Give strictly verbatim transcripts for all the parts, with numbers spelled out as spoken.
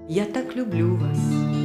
Я так люблю вас,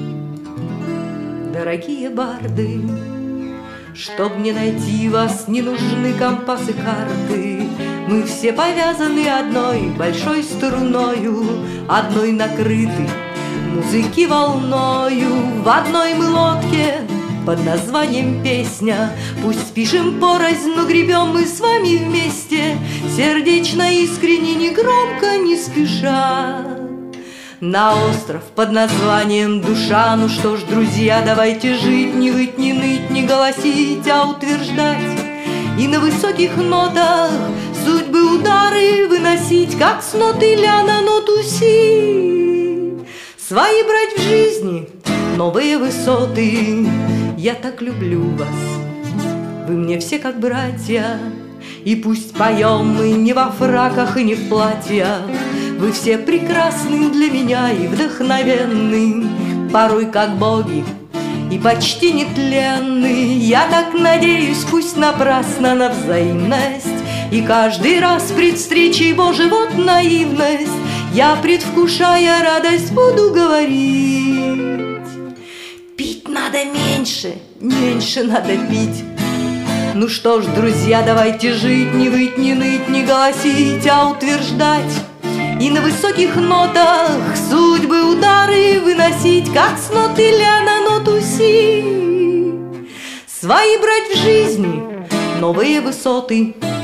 дорогие барды, чтоб не найти вас, не нужны компас и карты. Мы все повязаны одной большой струною, одной накрыты музыки волною. В одной мы лодке под названием песня. Пусть пишем порознь, но гребем мы с вами вместе, сердечно, искренне, не громко, не спеша. На остров под названием душа. Ну что ж, друзья, давайте жить, не выть, не ныть, не голосить, а утверждать. И на высоких нотах судьбы удары выносить, как с ноты ля на ноту си. Свои брать в жизни новые высоты. Я так люблю вас, вы мне все как братья. И пусть поем мы не во фраках и не в платьях, вы все прекрасны для меня и вдохновенны, порой как боги и почти нетленны. Я так надеюсь, пусть напрасно, на взаимность, и каждый раз пред встречей, Боже, вот наивность, я, предвкушая радость, буду говорить: пить надо меньше, меньше надо пить. Ну что ж, друзья, давайте жить, не выть, не ныть, не голосить, а утверждать. И на высоких нотах судьбы удары выносить, как с ноты ля на ноту си. Свои брать в жизни новые высоты.